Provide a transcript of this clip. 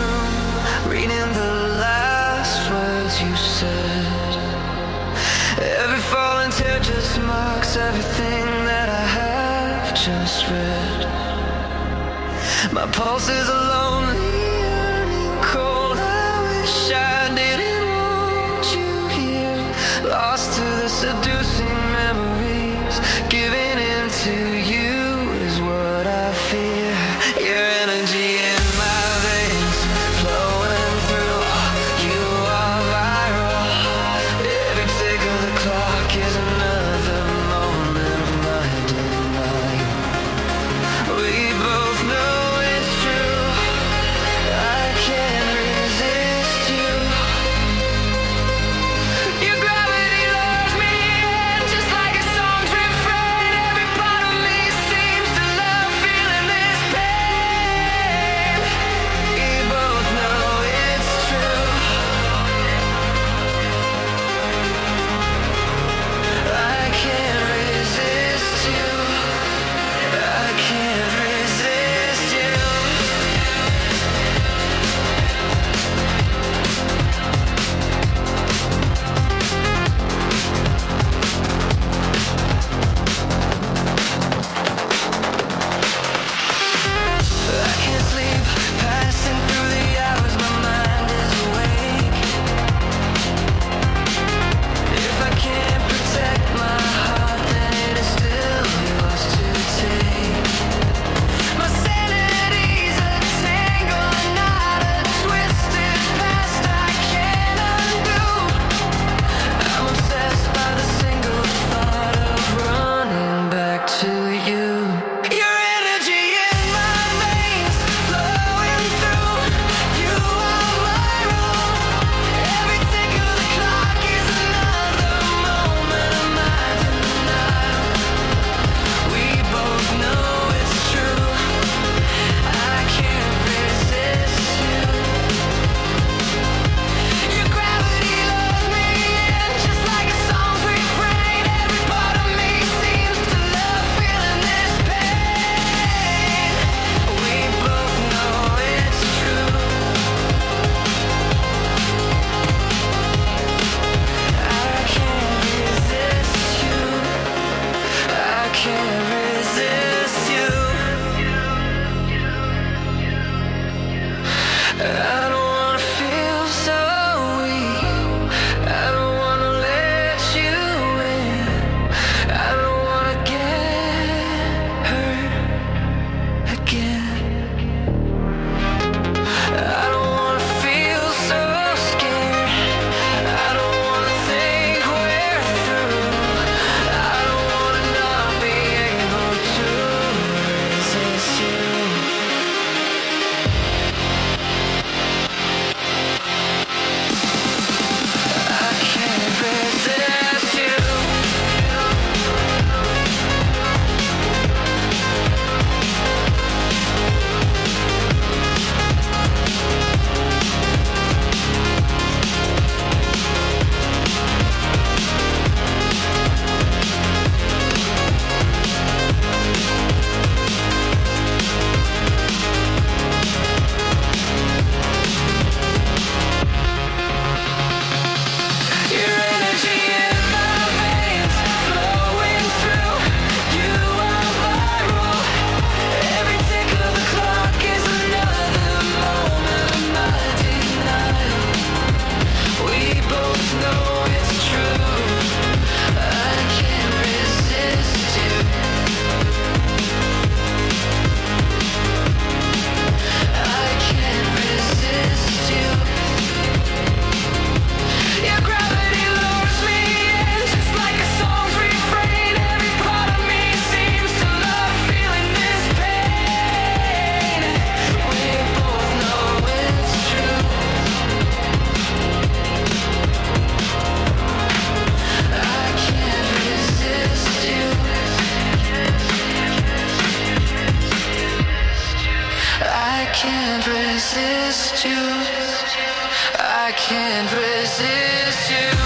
room, reading the last words you said. Every fallen tear just marks everything that I have just read. My pulse is a lonely yearning cold. I wish I didn't want you here. Lost to the seducing memories, giving in to you is what I fear. Your energy in my veins, flowing through. You are viral. Every tick of the clock is another moment of my denial. We both know it's true. I can't resist you. Your gravity lures me in, just like a song's refrain. Every part of me seems to love feeling this pain. We both know it's true. I can't resist you. I can't resist you. I can't sleep, passing through the hours, my mind is awake. If I can't protect my heart, then it is still yours to take. My sanity's a tangle, not a twisted past I can't undo. I'm obsessed by the single thought of running back to you. Your energy in my veins, flowing through. You are viral. Every tick of the clock is another moment of my denial. We both know it's true. I can't resist you. Your gravity lures me in, just like a song's refrain. Every part of me seems to love feeling this pain. We both know it's true. I can't resist you. I can't resist you. I don't wanna feel so weak. I don't wanna let you in. I don't wanna get hurt again. I don't wanna feel so scared. I don't wanna think we're through. I don't wanna not be able to resist you. I can't resist you. Your energy in my veins, flowing through. You are viral. Every tick of the clock is another moment of my denial. We both know it's true. I can't resist you. I can't resist you. Your gravity lures me in, just like a song's refrain. Every part of me seems to love feeling this pain. We both know it's true. I can't resist you. I can't resist you. I can't resist you.